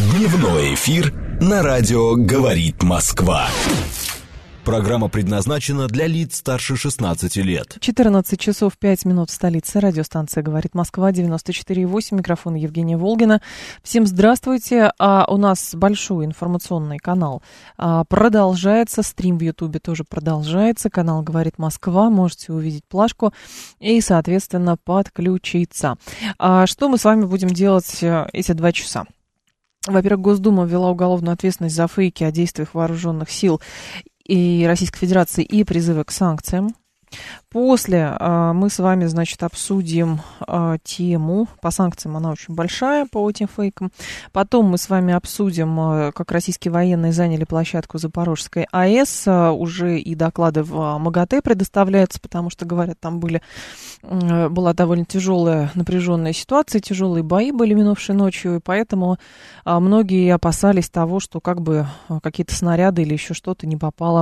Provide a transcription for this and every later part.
Дневной эфир на радио «Говорит Москва». Программа предназначена для лиц старше 16 лет. 14 часов 5 минут в столице. Радиостанция «Говорит Москва», 94,8. Микрофон Евгения Волгина. Всем здравствуйте. У нас большой информационный канал продолжается. Стрим в Ютубе тоже продолжается. Канал «Говорит Москва». Можете увидеть плашку и, соответственно, подключиться. Что мы с вами будем делать эти 2 часа? Во-первых, Госдума ввела уголовную ответственность за фейки о действиях вооруженных сил и Российской Федерации и призывы к санкциям. После мы с вами, значит, обсудим тему, по санкциям она очень большая, по этим фейкам. Потом мы с вами обсудим, как российские военные заняли площадку Запорожской АЭС. Уже и доклады в МАГАТЭ предоставляются, потому что, говорят, там была довольно тяжелая, напряженная ситуация, тяжелые бои были минувшей ночью, и поэтому многие опасались того, что как бы какие-то снаряды или еще что-то не попало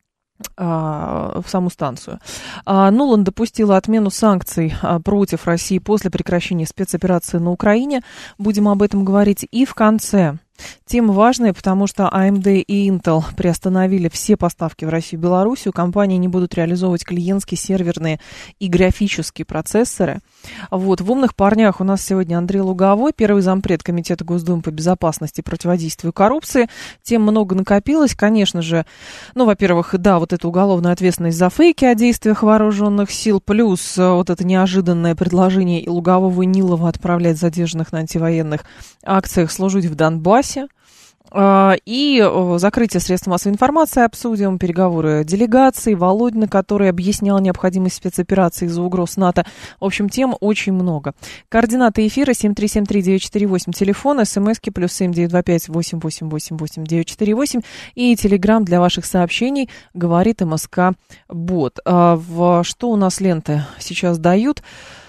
в саму станцию. Нуланд допустила отмену санкций против России после прекращения спецоперации на Украине. Будем об этом говорить. И в конце тема важная, потому что AMD и Intel приостановили все поставки в Россию и Белоруссию. Компании не будут реализовывать клиентские, серверные и графические процессоры. Вот. В «Умных парнях» у нас сегодня Андрей Луговой, первый зампред Комитета Госдумы по безопасности и противодействию коррупции. Тем много накопилось. Конечно же, во-первых, да, вот эта уголовная ответственность за фейки о действиях вооруженных сил, плюс вот это неожиданное предложение и Лугового, и Нилова отправлять задержанных на антивоенных акциях служить в Донбассе. И закрытие средств массовой информации обсудим, переговоры делегаций, Володина, который объяснял необходимость спецоперации из-за угроз НАТО. В общем, тем очень много. Координаты эфира 7373948, телефон, смски +7 925 888 8948 и телеграм для ваших сообщений «Говорит МСК Бот». Что у нас ленты сейчас дают?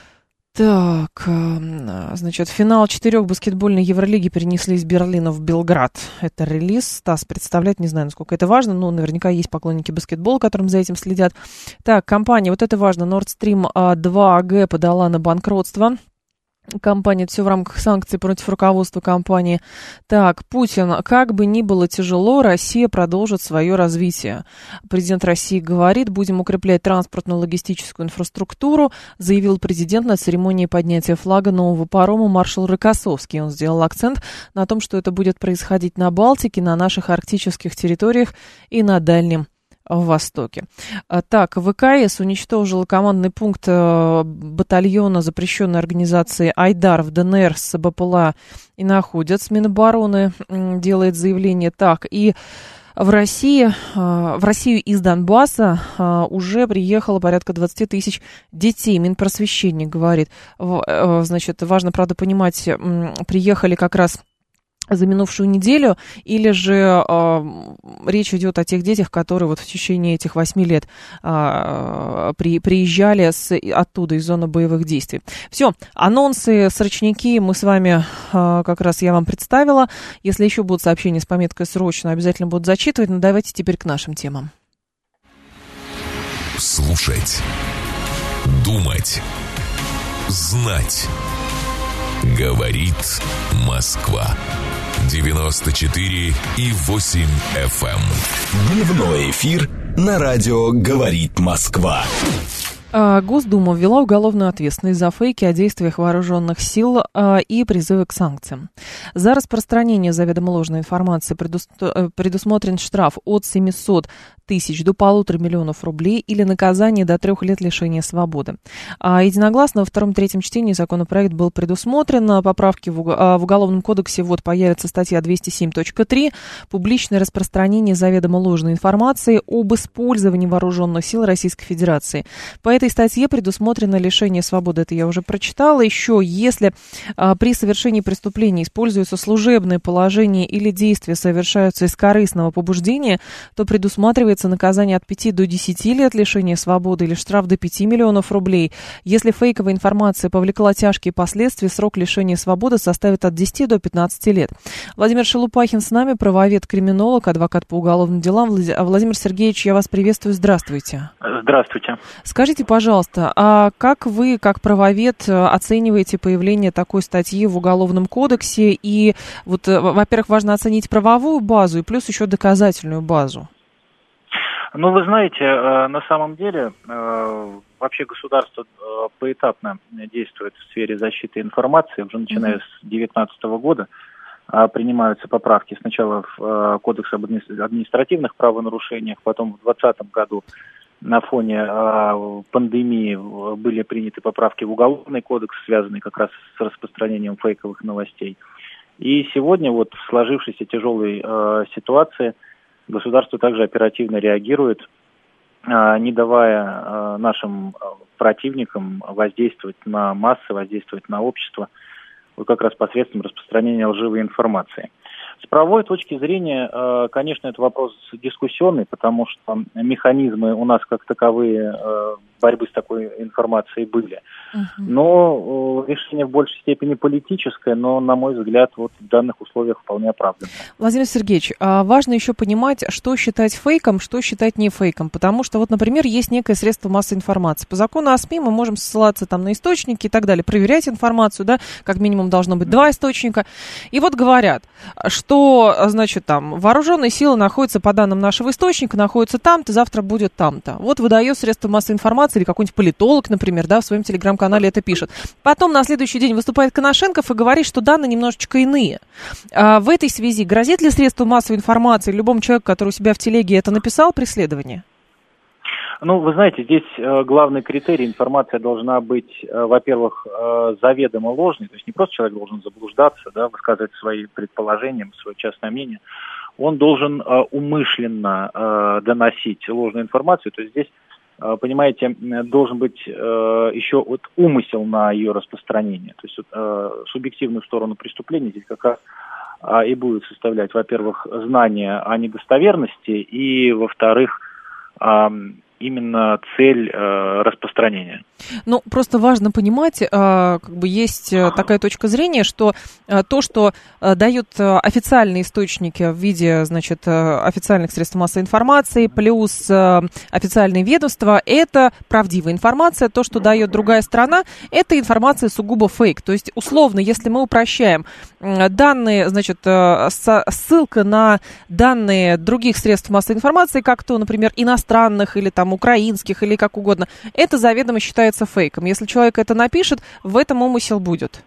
Так, значит, финал 4 баскетбольной Евролиги перенесли из Берлина в Белград. Это релиз. Стас представляет, не знаю, насколько это важно, но наверняка есть поклонники баскетбола, которым за этим следят. Так, компания, вот это важно, Nord Stream 2 AG подала на банкротство. Компания, это все в рамках санкций против руководства компании. Так, Путин, как бы ни было тяжело, Россия продолжит свое развитие. Президент России говорит, будем укреплять транспортно-логистическую инфраструктуру, заявил президент на церемонии поднятия флага нового парома маршал Рокоссовский. Он сделал акцент на том, что это будет происходить на Балтике, на наших арктических территориях и на Дальнем Востоке. Так, ВКС уничтожила командный пункт батальона запрещенной организации «Айдар» в ДНР с БПЛА и находится. Минобороны делает заявление. Так, и в Россию из Донбасса уже приехало порядка 20 тысяч детей. Минпросвещение говорит. Значит, важно, правда, понимать, приехали как раз за минувшую неделю, или же речь идет о тех детях, которые вот в течение этих 8 лет приезжали оттуда, из зоны боевых действий. Все, анонсы, срочники мы с вами, как раз я вам представила. Если еще будут сообщения с пометкой «Срочно», обязательно будут зачитывать, но давайте теперь к нашим темам. Слушать, думать, знать. Говорит Москва. 94,8 FM. Дневной эфир на радио «Говорит Москва». Госдума ввела уголовную ответственность за фейки о действиях вооруженных сил и призывы к санкциям. За распространение заведомо ложной информации предусмотрен штраф от 700 тысяч до 1,5 миллиона рублей или наказание до 3 лет лишения свободы. Единогласно во втором-третьем чтении законопроект был предусмотрен. Поправки в Уголовном кодексе вот появится статья 207.3 «Публичное распространение заведомо ложной информации об использовании вооруженных сил Российской Федерации». По этой статье предусмотрено лишение свободы. Это я уже прочитала. Еще, если при совершении преступления используется служебное положение или действия совершаются из корыстного побуждения, то предусматривается предполагается наказание от 5 до 10 лет лишения свободы или штраф до 5 миллионов рублей. Если фейковая информация повлекла тяжкие последствия, срок лишения свободы составит от 10 до 15 лет. Владимир Шелупахин с нами, правовед, криминолог, адвокат по уголовным делам. Владимир Сергеевич, я вас приветствую. Здравствуйте. Здравствуйте. Скажите, пожалуйста, а как вы, как правовед, оцениваете появление такой статьи в Уголовном кодексе? И вот, во-первых, важно оценить правовую базу и плюс еще доказательную базу. Ну, вы знаете, на самом деле, вообще государство поэтапно действует в сфере защиты информации. Уже начиная с 2019 года принимаются поправки сначала в Кодекс об административных правонарушениях, потом в 2020 году на фоне пандемии были приняты поправки в Уголовный кодекс, связанные как раз с распространением фейковых новостей. И сегодня вот в сложившейся тяжелой ситуации государство также оперативно реагирует, не давая нашим противникам воздействовать на массы, воздействовать на общество, вот как раз посредством распространения лживой информации. С правовой точки зрения, конечно, это вопрос дискуссионный, потому что механизмы у нас как таковые борьбы с такой информацией были. Но решение в большей степени политическое, но, на мой взгляд, вот в данных условиях вполне оправданное. Владимир Сергеевич, важно еще понимать, что считать фейком, что считать не фейком, потому что, вот, например, есть некое средство массовой информации. По закону о СМИ мы можем ссылаться там на источники и так далее, проверять информацию, да, как минимум должно быть 2 источника. И вот говорят, что, значит, там, вооруженные силы находятся, по данным нашего источника, находятся там-то, завтра будет там-то. Вот выдает средство массовой информации или какой-нибудь политолог, например, да, в своем телеграм-канале это пишет. Потом на следующий день выступает Коношенков и говорит, что данные немножечко иные. В этой связи грозит ли средству массовой информации любому человеку, который у себя в телеге это написал, преследование? Ну, вы знаете, здесь главный критерий: информация должна быть, во-первых, заведомо ложной, то есть не просто человек должен заблуждаться, да, высказывать свои предположения, свое частное мнение, он должен умышленно доносить ложную информацию, то есть здесь, понимаете, должен быть еще вот умысел на ее распространение, то есть субъективную сторону преступления здесь как раз и будет составлять, во-первых, знание о недостоверности и, во-вторых, именно цель распространения. Ну, просто важно понимать, как бы есть такая точка зрения, что то, что дают официальные источники в виде, значит, официальных средств массовой информации, плюс официальные ведомства, это правдивая информация. То, что дает другая сторона, это информация сугубо фейк. То есть, условно, если мы упрощаем данные, значит, ссылка на данные других средств массовой информации, как то, например, иностранных или там украинских или как угодно, это заведомо считается фейком. Если человек это напишет, в этом умысел будет.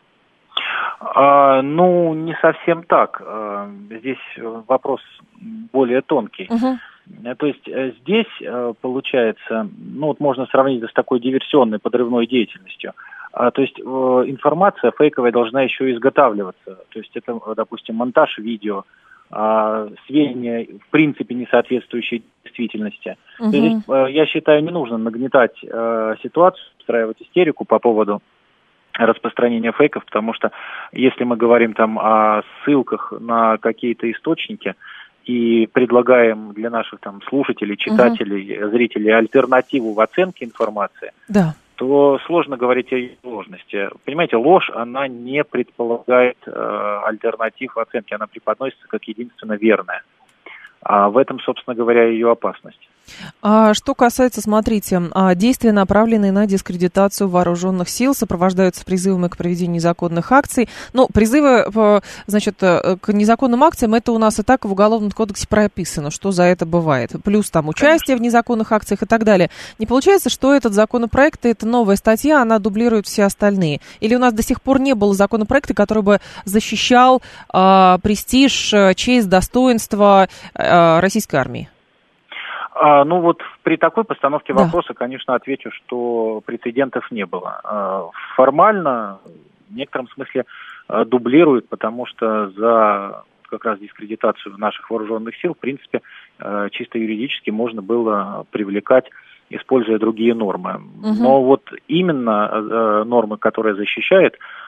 Ну, не совсем так. Здесь вопрос более тонкий. То есть здесь получается, ну вот можно сравнить это с такой диверсионной, подрывной деятельностью. То есть информация фейковая должна еще изготавливаться. То есть это, допустим, монтаж видео, сведения, в принципе, не соответствующие действительности. Здесь, я считаю, не нужно нагнетать ситуацию, устраивать истерику по поводу распространения фейков, потому что если мы говорим там о ссылках на какие-то источники и предлагаем для наших там слушателей, читателей, зрителей альтернативу в оценке информации, то сложно говорить о ее ложности. Понимаете, ложь, она не предполагает альтернатив в оценке, она преподносится как единственно верная. А в этом, собственно говоря, ее опасность. Что касается, смотрите, действия, направленные на дискредитацию вооруженных сил, сопровождаются призывами к проведению незаконных акций. Ну, призывы, значит, к незаконным акциям, это у нас и так в Уголовном кодексе прописано, что за это бывает. Плюс там участие в незаконных акциях и так далее. Не получается, что этот законопроект, это новая статья, она дублирует все остальные? Или у нас до сих пор не было законопроекта, который бы защищал престиж, честь, достоинство российской армии? Ну вот при такой постановке вопроса, конечно, отвечу, что прецедентов не было. Формально, в некотором смысле, дублирует, потому что за как раз дискредитацию наших вооруженных сил, в принципе, чисто юридически можно было привлекать, используя другие нормы. Но вот именно нормы, которые защищают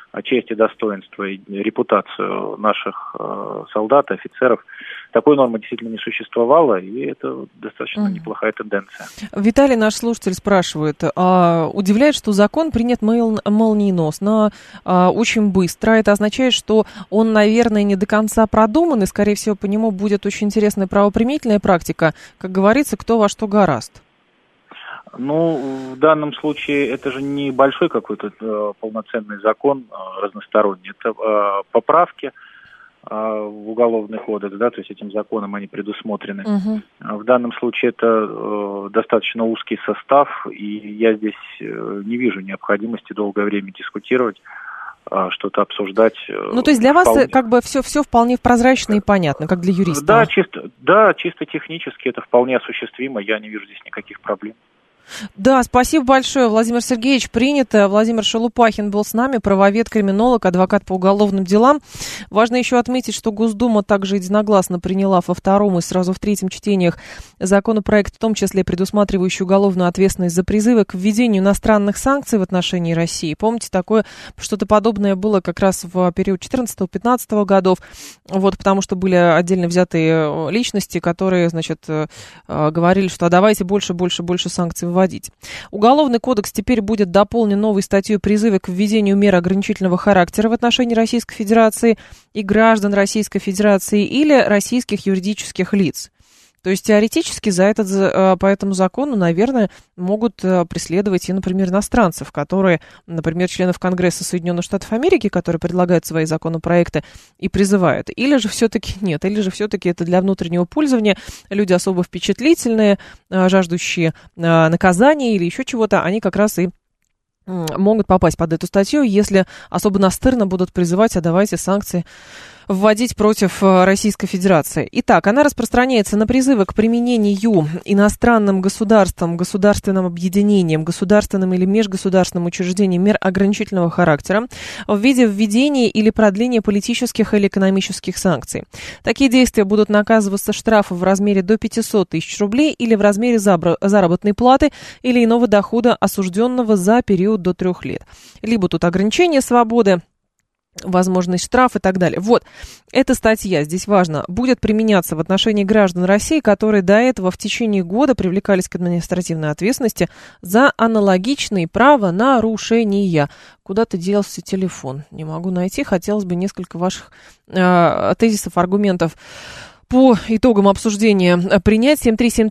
честь и достоинство и репутацию наших солдат, офицеров. Такой нормы действительно не существовало, и это достаточно неплохая тенденция. Виталий, наш слушатель, спрашивает, удивляет, что закон принят молниеносно, очень быстро. Это означает, что он, наверное, не до конца продуман, и, скорее всего, по нему будет очень интересная правоприменительная практика. Как говорится, кто во что горазд. Ну, в данном случае это же не большой какой-то полноценный закон разносторонний. Это поправки в Уголовный кодекс, да, то есть этим законом они предусмотрены. В данном случае это достаточно узкий состав, и я здесь не вижу необходимости долгое время дискутировать, что-то обсуждать. Ну, то есть для вас как бы все вполне прозрачно и понятно, как для юриста? Да, чисто технически это вполне осуществимо, я не вижу здесь никаких проблем. Да, спасибо большое, Владимир Сергеевич, принято. Владимир Шелупахин был с нами, правовед, криминолог, адвокат по уголовным делам. Важно еще отметить, что Госдума также единогласно приняла во втором и сразу в третьем чтениях законопроект, в том числе предусматривающий уголовную ответственность за призывы к введению иностранных санкций в отношении России. Помните, такое что-то подобное было как раз в период 14-15 годов, вот, потому что были отдельно взятые личности, которые, значит, говорили, что давайте больше санкций вводить. Уголовный кодекс теперь будет дополнен новой статьей призыва к введению мер ограничительного характера в отношении Российской Федерации и граждан Российской Федерации или российских юридических лиц. То есть теоретически по этому закону, наверное, могут преследовать и, например, иностранцев, которые, например, членов Конгресса Соединенных Штатов Америки, которые предлагают свои законопроекты и призывают. Или же все-таки нет, или же все-таки это для внутреннего пользования. Люди особо впечатлительные, жаждущие наказания или еще чего-то, они как раз и могут попасть под эту статью, если особо настырно будут призывать, а давайте санкции вводить против Российской Федерации. Итак, она распространяется на призывы к применению иностранным государствам, государственным объединениям, государственным или межгосударственным учреждениям мер ограничительного характера в виде введения или продления политических или экономических санкций. Такие действия будут наказываться штрафом в размере до 500 тысяч рублей или в размере заработной платы или иного дохода осужденного за период до 3 лет. Либо тут ограничение свободы, возможность штраф и так далее. Вот, эта статья, здесь важно, будет применяться в отношении граждан России, которые до этого в течение года привлекались к административной ответственности за аналогичные правонарушения. Куда-то делся телефон? Не могу найти. Хотелось бы несколько ваших тезисов, аргументов по итогам обсуждения принять.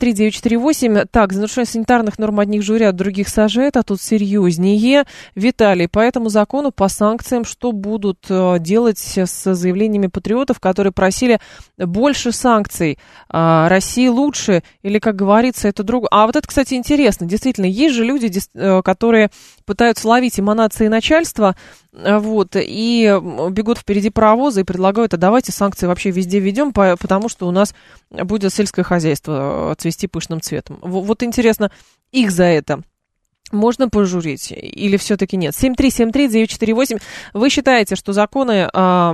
7373948. Так, за нарушение санитарных норм одних журят, других сажают, а тут серьезнее. Виталий, по этому закону, по санкциям, что будут делать с заявлениями патриотов, которые просили больше санкций? России лучше? Или, как говорится, это другое? А вот это, кстати, интересно. Действительно, есть же люди, которые пытаются ловить эманации начальства, вот, и бегут впереди паровоза и предлагают, а давайте санкции вообще везде введем, потому что у нас будет сельское хозяйство цвести пышным цветом. Вот интересно, их за это можно пожурить или все-таки нет? 7373948. Вы считаете, что законы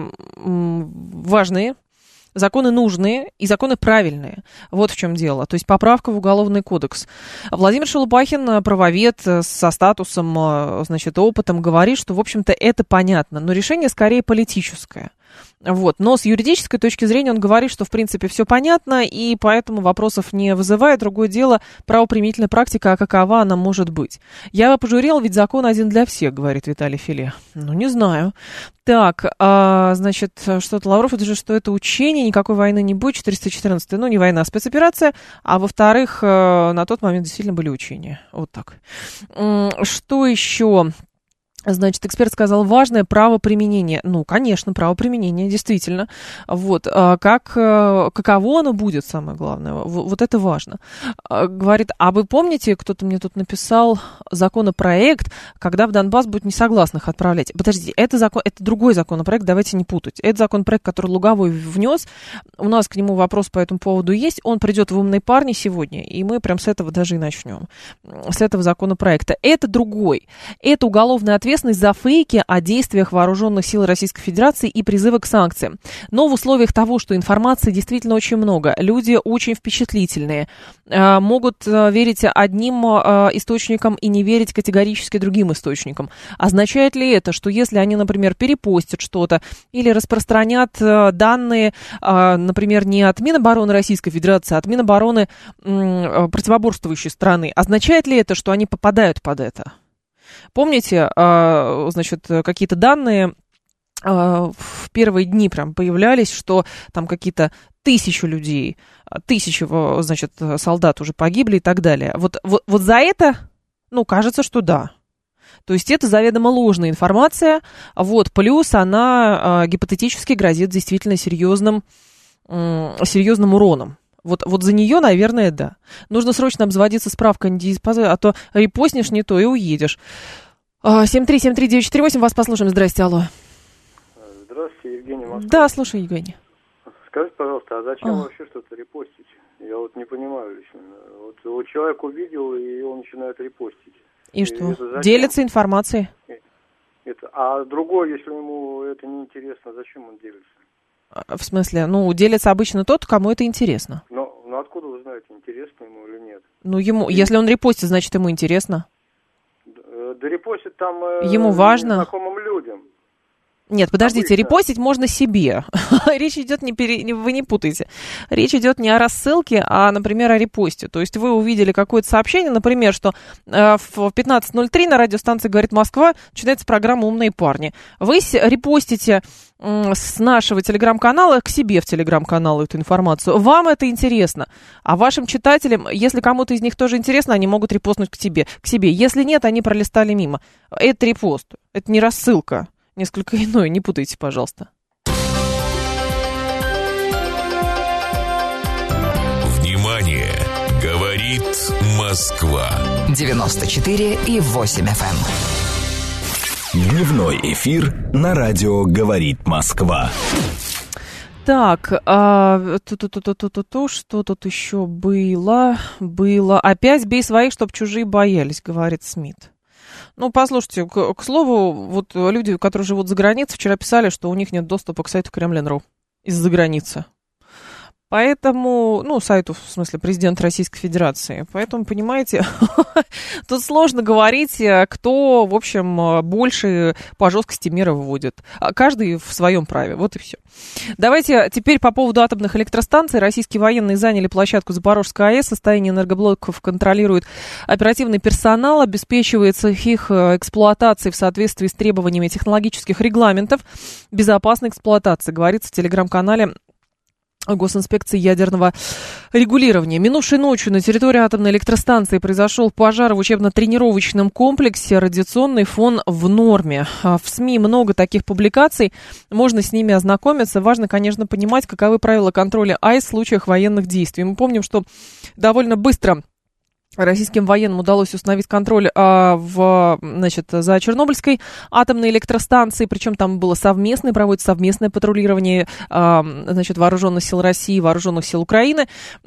важные, законы нужные и законы правильные. Вот в чем дело. То есть поправка в Уголовный кодекс. Владимир Шелупахин, правовед со статусом, значит, опытом, говорит, что, в общем-то, это понятно. Но решение скорее политическое. Вот. Но с юридической точки зрения он говорит, что, в принципе, все понятно, и поэтому вопросов не вызывает. Другое дело, правоприменительная практика, а какова она может быть. Я бы пожурила, ведь закон один для всех, говорит Виталий Филе. Ну, не знаю. Так, значит, что-то Лавров, это же, что это учение, никакой войны не будет, 414, ну, не война, а спецоперация, а во-вторых, на тот момент действительно были учения. Вот так. Что еще? Значит, эксперт сказал, важное право применения. Ну, конечно, право применения, действительно. Вот. Каково оно будет, самое главное. Вот это важно. Говорит, а вы помните, кто-то мне тут написал законопроект, когда в Донбасс будут несогласных отправлять? Подождите, это другой законопроект, давайте не путать. Это законопроект, который Луговой внес. У нас к нему вопрос по этому поводу есть. Он придет в «Умные парни» сегодня, и мы прям с этого даже и начнем. С этого законопроекта. Это другой. Это уголовная ответственность ответственность за фейки о действиях вооруженных сил Российской Федерации и призывы к санкциям. Но в условиях того, что информации действительно очень много, люди очень впечатлительные, могут верить одним источникам и не верить категорически другим источникам. Означает ли это, что если они, например, перепостят что-то или распространят данные, например, не от Минобороны Российской Федерации, а от Минобороны противоборствующей страны, означает ли это, что они попадают под это? Помните, значит, какие-то данные в первые дни прям появлялись, что там какие-то 1000 людей, 1000, значит, солдат уже погибли и так далее. Вот за это, кажется, что да. То есть это заведомо ложная информация, плюс она гипотетически грозит действительно серьезным уроном. Вот за нее, наверное, да. Нужно срочно обзаводиться справкой, а то репостнешь не то и уедешь. 7373948, вас послушаем. Здрасте, алло. Здравствуйте, Евгений Москва. Да, слушай, Евгений. Скажите, пожалуйста, а зачем вообще что-то репостить? Я не понимаю лично. Вот человек увидел, и он начинает репостить. И что? Делится информацией. А другой, если ему это не интересно, зачем он делится? В смысле, делится обычно тот, кому это интересно. Но откуда вы знаете, интересно ему или нет? Если он репостит, значит, ему интересно. Да репостит там ему важно. Знакомым людям. Нет, подождите, репостить можно себе. Речь идет вы не путайте. Речь идет не о рассылке, а, например, о репосте. То есть вы увидели какое-то сообщение, например, что в 15:03 на радиостанции «Говорит Москва» начинается программа «Умные парни». Вы репостите с нашего телеграм-канала к себе в телеграм-канал эту информацию. Вам это интересно. А вашим читателям, если кому-то из них тоже интересно, они могут репостнуть к себе. Если нет, они пролистали мимо. Это репост, это не рассылка. Несколько иное, не путайте, пожалуйста. Внимание! Говорит Москва. 94,8 FM. Дневной эфир на радио «Говорит Москва». Так, что тут еще было? Опять бей своих, чтоб чужие боялись, говорит Смит. Послушайте, к слову, люди, которые живут за границей, вчера писали, что у них нет доступа к сайту Кремлин.ру из-за границы. Поэтому, сайту, в смысле, президента Российской Федерации. Поэтому, понимаете, тут сложно говорить, кто, в общем, больше по жесткости меры вводит. Каждый в своем праве, вот и все. Давайте теперь по поводу атомных электростанций. Российские военные заняли площадку Запорожской АЭС. Состояние энергоблоков контролирует оперативный персонал, обеспечивается их эксплуатацией в соответствии с требованиями технологических регламентов безопасной эксплуатации, говорится в телеграм-канале Госинспекции ядерного регулирования. Минувшей ночью на территории атомной электростанции произошел пожар в учебно-тренировочном комплексе. Радиационный фон в норме. В СМИ много таких публикаций. Можно с ними ознакомиться. Важно, конечно, понимать, каковы правила контроля АЭС в случаях военных действий. Мы помним, что довольно быстро российским военным удалось установить контроль за Чернобыльской атомной электростанцией, причем там было проводится совместное патрулирование вооруженных сил России, вооруженных сил Украины.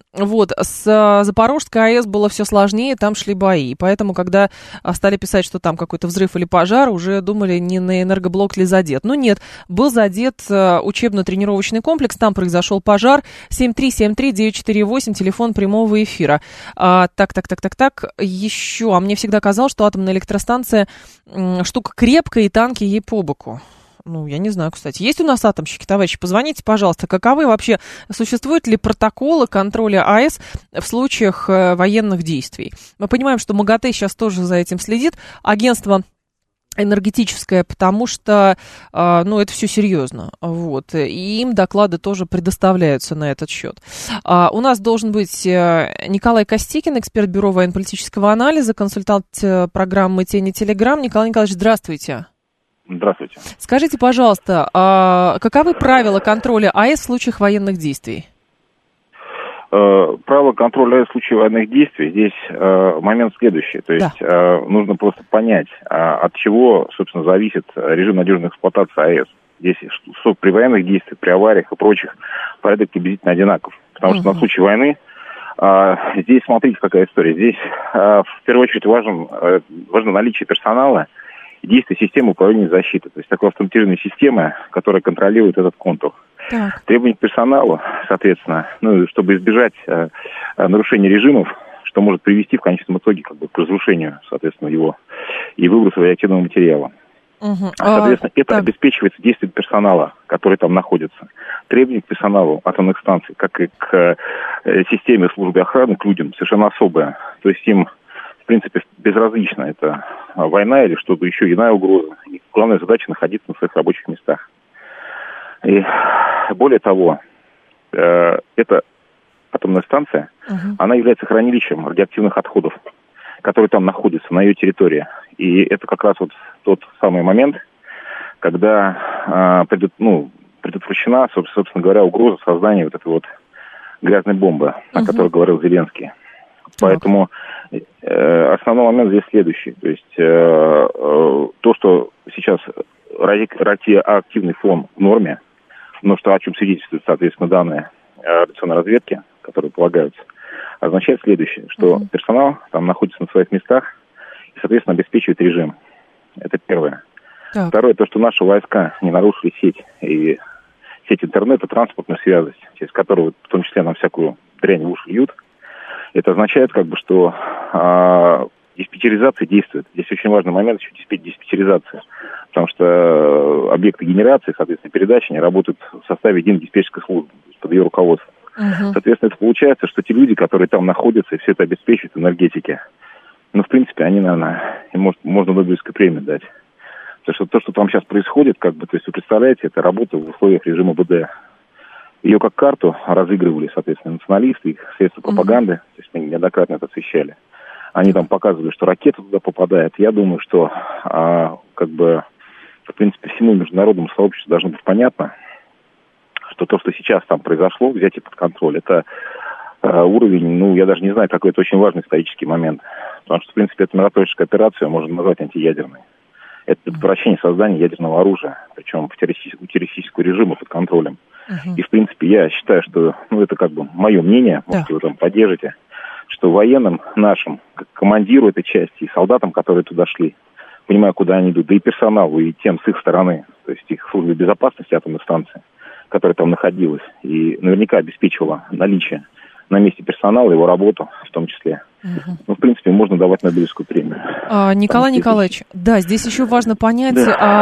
С Запорожской АЭС было все сложнее, там шли бои. Поэтому, когда стали писать, что там какой-то взрыв или пожар, уже думали, не на энергоблок ли задет. Но нет, был задет учебно-тренировочный комплекс, там произошел пожар. 7373948, телефон прямого эфира. Так, еще. А мне всегда казалось, что атомная электростанция штука крепкая, и танки ей по боку. Я не знаю, кстати. Есть у нас атомщики, товарищи? Позвоните, пожалуйста. Каковы вообще, существуют ли протоколы контроля АЭС в случаях военных действий? Мы понимаем, что МАГАТЭ сейчас тоже за этим следит. Агентство энергетическое, потому что, это все серьезно, и им доклады тоже предоставляются на этот счет. У нас должен быть Николай Костикин, эксперт Бюро военно-политического анализа, консультант программы «Тени Телеграм». Николай Николаевич, здравствуйте. Здравствуйте. Скажите, пожалуйста, каковы правила контроля АЭС в случаях военных действий? Правило контроля в случае военных действий, здесь момент следующий. То есть нужно просто понять, от чего, собственно, зависит режим надежной эксплуатации АЭС. Здесь при военных действиях, при авариях и прочих порядок приблизительно одинаков. Потому что на случай войны здесь, смотрите, какая история. Здесь в первую очередь важно наличие персонала действие системы управления защиты. То есть такой автоматизированной системы, которая контролирует этот контур. Так. Требования к персоналу, соответственно, чтобы избежать нарушения режимов, что может привести в конечном итоге к разрушению, соответственно, его и выбросу радиоактивного материала. Соответственно, это обеспечивается действием персонала, который там находится. Требования к персоналу атомных станций, как и к системе службы охраны, к людям, совершенно особые. То есть им, в принципе, безразлично, это война или что-то еще, иная угроза. И главная задача — находиться на своих рабочих местах. И более того, эта атомная станция, она является хранилищем радиоактивных отходов, которые там находятся на ее территории. И это как раз вот тот самый момент, когда предотвращена, собственно говоря, угроза создания вот этой вот грязной бомбы, о которой говорил Зеленский. Поэтому основной момент здесь следующий. То есть то, что сейчас радиоактивный фон в норме, но что о чем свидетельствуют, соответственно, данные радиационной разведки, которые полагаются, означает следующее, что персонал там находится на своих местах и, соответственно, обеспечивает режим. Это первое. Так. Второе, то, что наши войска не нарушили сеть интернета, транспортную связность, через которую в том числе нам всякую дрянь в уши льют. Это означает, что диспетчеризация действует. Здесь очень важный момент еще диспетчеризация, потому что объекты генерации, соответственно, передачи, они работают в составе единой диспетчерской службы, под ее руководством. Соответственно, это получается, что те люди, которые там находятся и все это обеспечивают энергетики, в принципе, они, наверное, им можно Нобелевскую премию дать. Потому что то, что там сейчас происходит, то есть вы представляете, это работа в условиях режима БД. Ее как карту разыгрывали, соответственно, националисты, их средства пропаганды, то есть мы неоднократно это освещали. Они там показывали, что ракета туда попадает. Я думаю, что, в принципе, всему международному сообществу должно быть понятно, что то, что сейчас там произошло, взятие под контроль, это уровень, я даже не знаю, какой это очень важный исторический момент. Потому что, в принципе, эту миротворческую операцию можно назвать антиядерной. Это предотвращение создания ядерного оружия, причем у террористического режима под контролем. И, в принципе, я считаю, что, это мое мнение, может, вы там поддержите, что военным нашим, как командиру этой части, и солдатам, которые туда шли, понимаю, куда они идут, да и персоналу, и тем с их стороны, то есть их службе безопасности атомной станции, которая там находилась, и наверняка обеспечивала наличие на месте персонала, его работу в том числе. В принципе, можно давать Нобелевскую премию. Николай Николаевич, здесь еще важно понять,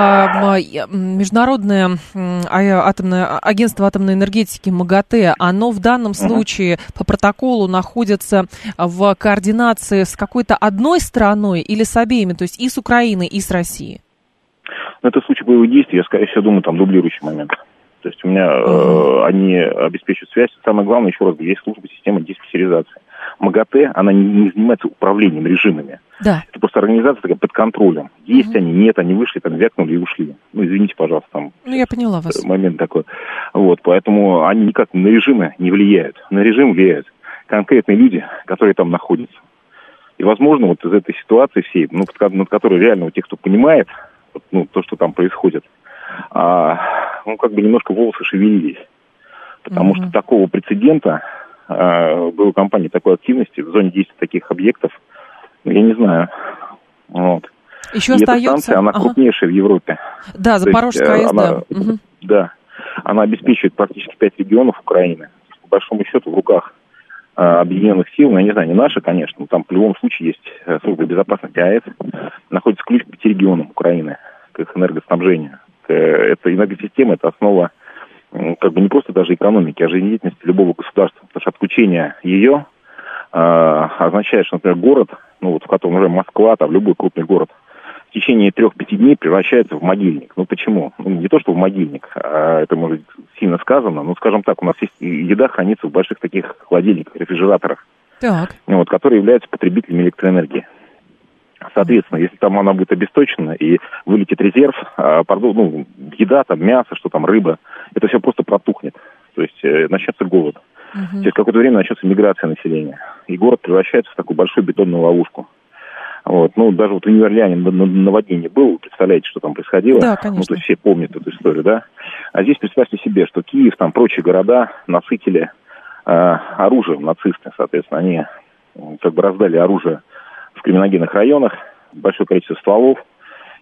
Международное атомное агентство атомной энергетики МАГАТЭ, оно в данном случае по протоколу находится в координации с какой-то одной страной или с обеими, то есть и с Украиной, и с Россией? Это случай боевых действий, я, скорее всего, думаю, там дублирующий момент. То есть у меня они обеспечивают связь. Самое главное, еще раз, есть служба системы диспетчеризации. МАГАТЭ, она не занимается управлением режимами. Да. Это просто организация такая под контролем. Есть они, нет, они вышли, там вякнули и ушли. Извините, пожалуйста, там. Я поняла вас. Момент такой. Поэтому они никак на режимы не влияют. На режим влияют конкретные люди, которые там находятся. И, возможно, из этой ситуации всей, над которой реально у тех, кто понимает, то, что там происходит, немножко волосы шевелились. Потому что такого прецедента было у компании такой активности в зоне действия таких объектов, я не знаю. Еще и остается... эта станция, она крупнейшая в Европе. Да, Запорожская АЭС, да. Она обеспечивает практически 5 регионов Украины. По большому счету в руках объединенных сил, я не знаю, не наши, конечно, но там в любом случае есть служба безопасности АЭС, находится ключ к 5 регионам Украины, к их энергоснабжению. Это энергосистема, это основа не просто даже экономики, а жизнедеятельности любого государства. Потому что отключение ее означает, что, например, город, в котором уже Москва, там любой крупный город, в течение 3-5 дней превращается в могильник. Почему? Не то, что в могильник, а это, может быть, сильно сказано, но, скажем так, у нас есть еда хранится в больших таких холодильниках, рефрижераторах, которые являются потребителями электроэнергии. Соответственно, если там она будет обесточена и вылетит резерв, еда, мясо, что там, рыба, это все просто протухнет. То есть начнется голод. Через какое-то время начнется миграция населения. И город превращается в такую большую бетонную ловушку. Даже в Нью-Орлеане наводнение было, представляете, что там происходило? Да, конечно. То есть все помнят эту историю, да? А здесь представьте себе, что Киев, прочие города насытили оружием нацисты, соответственно, они раздали оружие в криминогенных районах, большое количество стволов,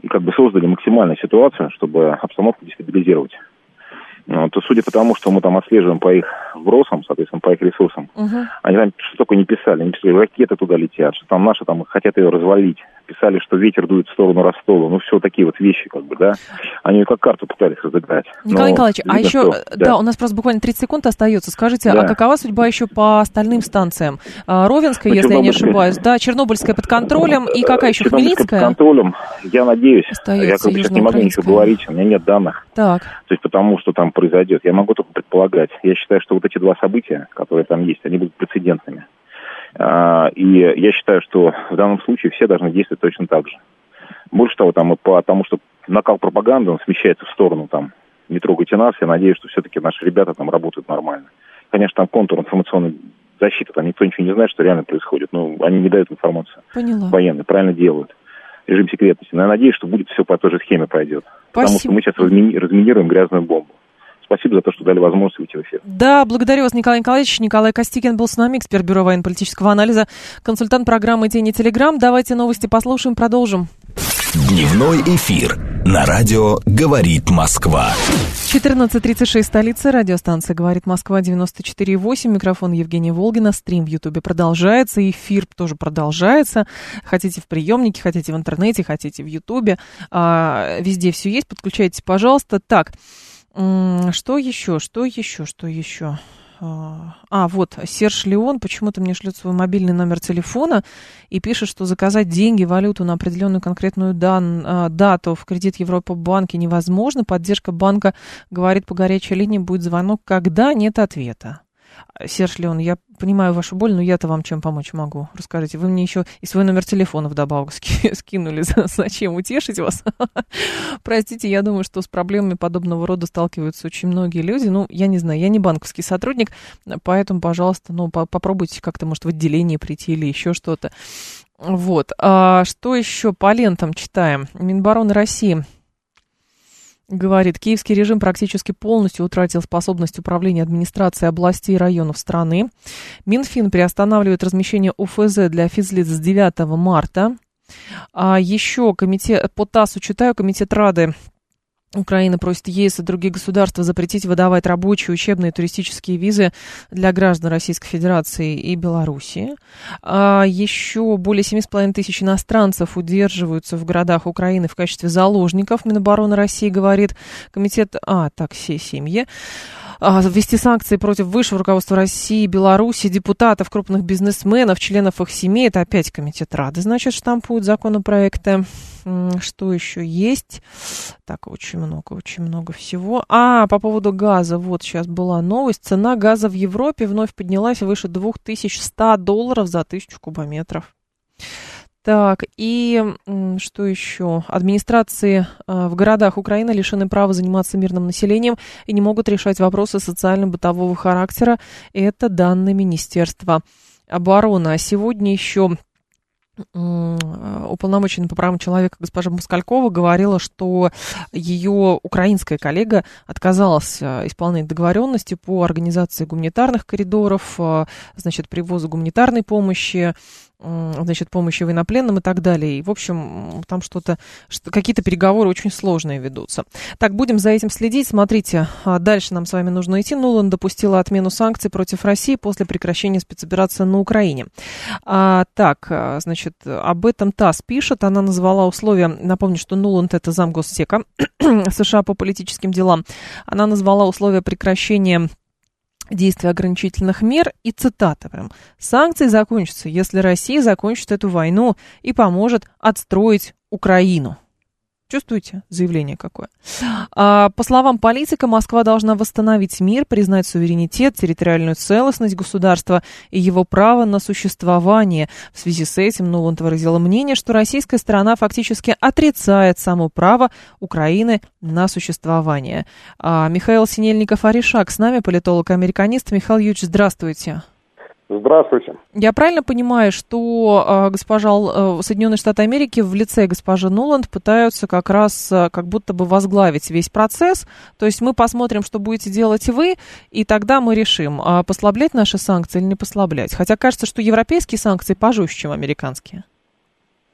как бы создали максимальную ситуацию, чтобы обстановку дестабилизировать. То судя по тому, что мы там отслеживаем по их вбросам, соответственно, по их ресурсам, они там что только не писали. Они писали, ракеты туда летят, что там наши там хотят ее развалить. Писали, что ветер дует в сторону Ростова. Ну, все такие вот вещи, как бы, да. Они ее как карту пытались разыграть. Николай Николаевич, видно, а еще, что, да, у нас просто буквально 30 секунд остается. Скажите, а какова судьба еще по остальным станциям? Ровенская, если я не ошибаюсь, да, Чернобыльская под контролем, и какая еще, Хмельницкая? Под контролем, я надеюсь. Остается, я как бы сейчас не могу ничего говорить, у меня нет данных. Так. То есть потому, что там произойдет. Я могу только предполагать. Я считаю, что вот эти два события, которые там есть, они будут прецедентными. И я считаю, что в данном случае все должны действовать точно так же. Больше того, там, потому что накал пропаганды, он смещается в сторону, там, не трогайте нас, я надеюсь, что все-таки наши ребята там работают нормально. Конечно, там контур информационной защиты, там никто ничего не знает, что реально происходит, но они не дают информацию. Поняла. Военные правильно делают. Режим секретности. Но я надеюсь, что будет все по той же схеме пройдет. Спасибо. Потому что мы сейчас разминируем грязную бомбу. Спасибо за то, что дали возможность выйти в эфир. Да, благодарю вас, Николай Николаевич. Николай Костикин был с нами, эксперт Бюро военно-политического анализа, консультант программы «Тени Телеграм». Давайте новости послушаем, продолжим. Дневной эфир на радио «Говорит Москва». 14:36, столица, радиостанция «Говорит Москва», 94,8, микрофон Евгения Волгина, стрим в Ютубе продолжается, эфир тоже продолжается, хотите в приемнике, хотите в интернете, хотите в Ютубе, везде все есть, подключайтесь, пожалуйста. Так, что еще? Вот, Серж Леон почему-то мне шлет свой мобильный номер телефона и пишет, что заказать деньги, валюту на определенную конкретную дату в кредит Европа-банке невозможно. Поддержка банка говорит, по горячей линии будет звонок, когда нет ответа. Серж Леон, я понимаю вашу боль, но я-то вам чем помочь могу? Расскажите, вы мне еще и свой номер телефона вдобавок скинули. Зачем? Утешить вас? Простите, я думаю, что с проблемами подобного рода сталкиваются очень многие люди. Ну, я не знаю, я не банковский сотрудник, поэтому, пожалуйста, попробуйте как-то, может, в отделение прийти или еще что-то. Вот. Что еще по лентам читаем? Минобороны России говорит, киевский режим практически полностью утратил способность управления администрацией областей и районов страны. Минфин приостанавливает размещение УФЗ для физлиц с 9 марта. Еще по ТАССу читаю, комитет Рады Украина просит ЕС и другие государства запретить выдавать рабочие, учебные и туристические визы для граждан Российской Федерации и Белоруссии. Еще более 7,5 тысяч иностранцев удерживаются в городах Украины в качестве заложников. Минобороны России говорит. Комитет... все семьи. Ввести санкции против высшего руководства России, Беларуси, депутатов, крупных бизнесменов, членов их семей. Это опять комитет Рады, значит, штампуют законопроекты. Что еще есть? Так, очень много всего. По поводу газа. Вот сейчас была новость. Цена газа в Европе вновь поднялась выше $2100 за 1000 кубометров. Так, и что еще? Администрации в городах Украины лишены права заниматься мирным населением и не могут решать вопросы социально-бытового характера. Это данные Министерства обороны. А сегодня еще уполномоченная по правам человека госпожа Москалькова говорила, что ее украинская коллега отказалась исполнять договоренности по организации гуманитарных коридоров, значит, привозу гуманитарной помощи, значит, помощи военнопленным и так далее. И, в общем, там какие-то переговоры очень сложные ведутся. Так, будем за этим следить. Смотрите, дальше нам с вами нужно идти. Нуланд допустила отмену санкций против России после прекращения спецоперации на Украине. Значит, об этом ТАСС пишет. Она назвала условия, напомню, что Нуланд — это замгоссека США по политическим делам. Она назвала условия прекращения действия ограничительных мер и цитата прям: «Санкции закончатся, если Россия закончит эту войну и поможет отстроить Украину». Чувствуете заявление какое? По словам политика, Москва должна восстановить мир, признать суверенитет, территориальную целостность государства и его право на существование. В связи с этим Нуланд выразила мнение, что российская сторона фактически отрицает само право Украины на существование. Михаил Синельников-Аришак с нами, политолог-американист. Михаил Юрьевич, здравствуйте. Здравствуйте. Я правильно понимаю, что Соединенные Штаты Америки в лице госпожи Нуланд пытаются как раз как будто бы возглавить весь процесс? То есть мы посмотрим, что будете делать вы, и тогда мы решим, послаблять наши санкции или не послаблять. Хотя кажется, что европейские санкции пожестче, чем американские.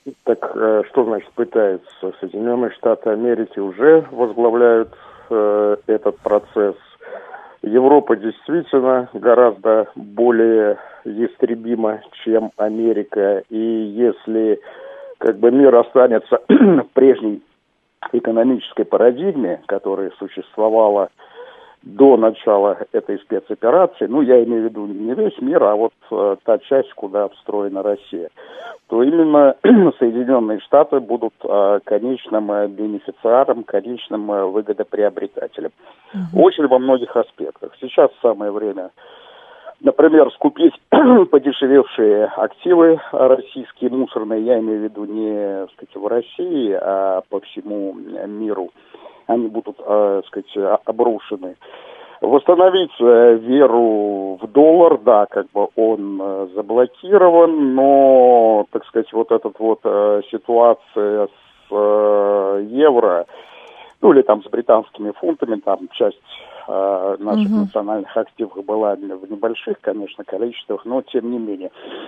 Так что значит пытаются? Соединенные Штаты Америки уже возглавляют этот процесс. Европа действительно гораздо более ястребима, чем Америка. И если мир останется в прежней экономической парадигме, которая существовала до начала этой спецоперации, я имею в виду не весь мир, а вот та часть, куда встроена Россия, то именно Соединенные Штаты будут конечным бенефициаром, конечным выгодоприобретателем. Очень во многих аспектах. Сейчас самое время, например, скупить подешевевшие активы российские, мусорные, я имею в виду не, в России, а по всему миру. Они будут, обрушены. Восстановить веру в доллар, да, он заблокирован, но, вот эта ситуация с евро, или с британскими фунтами, часть наших национальных активов была в небольших, конечно, количествах, но тем не менее.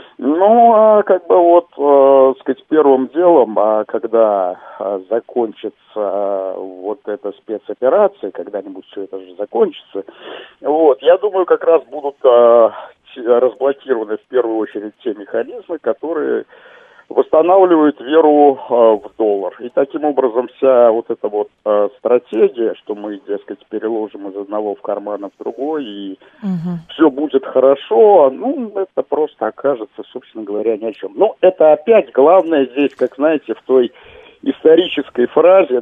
Первым делом, когда закончится вот эта спецоперация, когда-нибудь все это же закончится, я думаю, как раз будут разблокированы в первую очередь те механизмы, которые восстанавливают веру в доллар. И таким образом вся стратегия, что мы, переложим из одного в карман в другой, и все будет хорошо, это просто окажется, собственно говоря, ни о чем. Но это опять главное здесь, в той исторической фразе,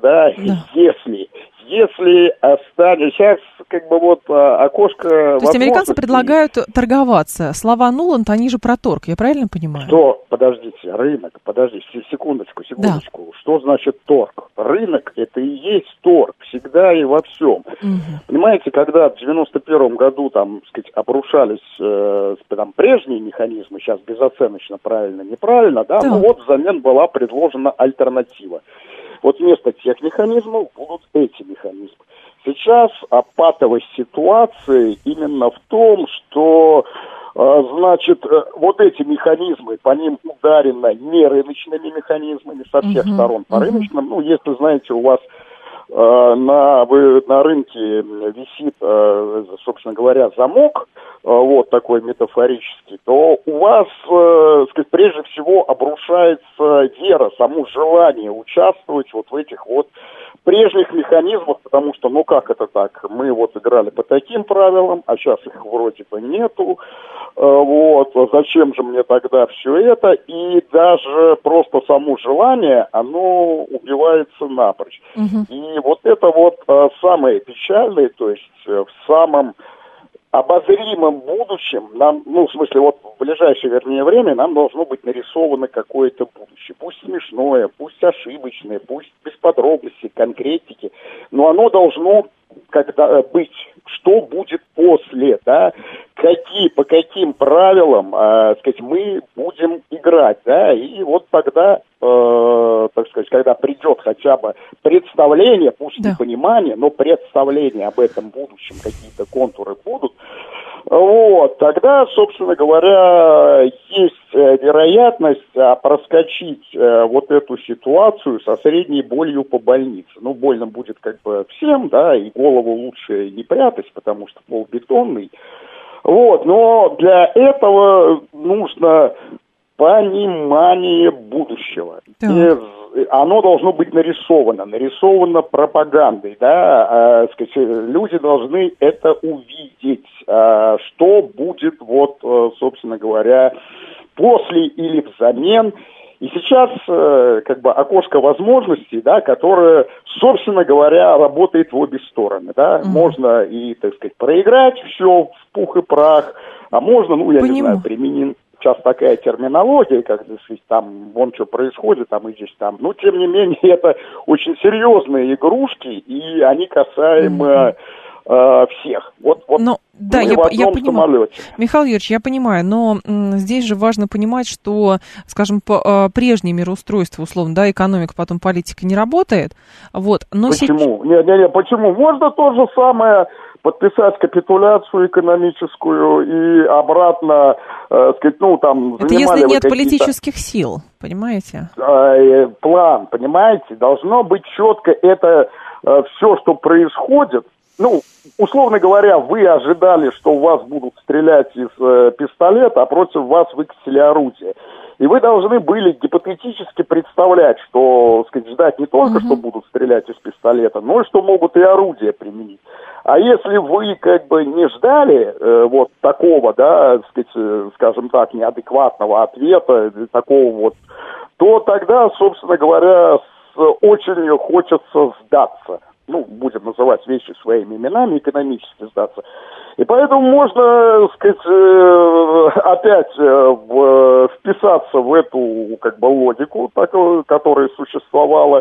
если останется... Сейчас окошко... То есть американцы предлагают торговаться. Слова Нуланд, они же про торг, я правильно понимаю? Что? Подождите, рынок, секундочку. Да. Что значит торг? Рынок — это и есть торг, всегда и во всем. Понимаете, когда в 91 году, обрушались прежние механизмы, сейчас безоценочно правильно, неправильно, да. Взамен была предложена альтернатива. Вместо тех механизмов будут эти механизмы. Сейчас патовость ситуации именно в том, что, эти механизмы, по ним ударено не рыночными механизмами со всех сторон, по рыночным. Если, знаете, у вас на рынке висит, собственно говоря, замок, такой метафорический, то у вас, прежде всего обрушается вера, само желание участвовать в этих прежних механизмах, потому что, как это так, мы играли по таким правилам, а сейчас их вроде бы нету, зачем же мне тогда все это, и даже просто само желание, оно убивается напрочь. И это самое печальное, то есть в самом обозримом будущем, нам, в ближайшее, время нам должно быть нарисовано какое-то будущее. Пусть смешное, пусть ошибочное, пусть без подробностей, конкретики, но оно должно быть, что будет после, да, по каким правилам, мы будем играть, да, и тогда, когда придет хотя бы представление, пусть не понимание, но представление об этом будущем, какие-то контуры будут, тогда, собственно говоря, есть вероятность проскочить эту ситуацию со средней болью по больнице. Больно будет всем, да, и голову лучше не прятать, потому что пол бетонный. Но для этого нужно понимание будущего. Оно должно быть нарисовано пропагандой, да, люди должны это увидеть, что будет, собственно говоря, после или взамен. И сейчас, окошко возможностей, да, которое, собственно говоря, работает в обе стороны, да, можно и, проиграть все в пух и прах, а можно, не знаю, применить. Сейчас такая терминология, там вон что происходит, там и здесь там. Но, тем не менее, это очень серьезные игрушки, и они касаемы всех. Я понимаю. Михаил Юрьевич, я понимаю, но здесь же важно понимать, что, скажем, прежнее мироустройство, условно, да, экономика, потом политика не работает. Но почему? Почему? Можно то же самое подписать капитуляцию экономическую и обратно, сказать, ну, там... Это если нет политических сил, понимаете? План, понимаете? Должно быть четко это все, что происходит. Ну, условно говоря, вы ожидали, что у вас будут стрелять из пистолета, а против вас выкатили орудие. И вы должны были гипотетически представлять, что, сказать, ждать не только, что будут стрелять из пистолета, но и что могут и орудия применить. А если вы, как бы, не ждали вот такого, да, сказать, скажем так, неадекватного ответа, такого вот, то тогда, собственно говоря, очень хочется сдаться. Ну, будем называть вещи своими именами, экономически сдаться. И поэтому можно, сказать, опять вписаться в эту, как бы, логику, которая существовала,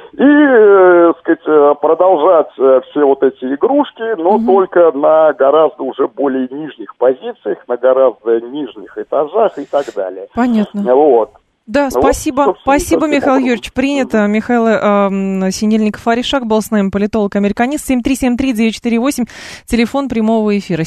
и, сказать, продолжать все вот эти игрушки, но только на гораздо уже более нижних позициях, на гораздо нижних этажах и так далее. Понятно. Вот. Да, спасибо. Спасибо, Михаил Юрьевич. Принято. Михаил Синельников-Аришак был с нами, политолог-американист. 7373948, телефон прямого эфира.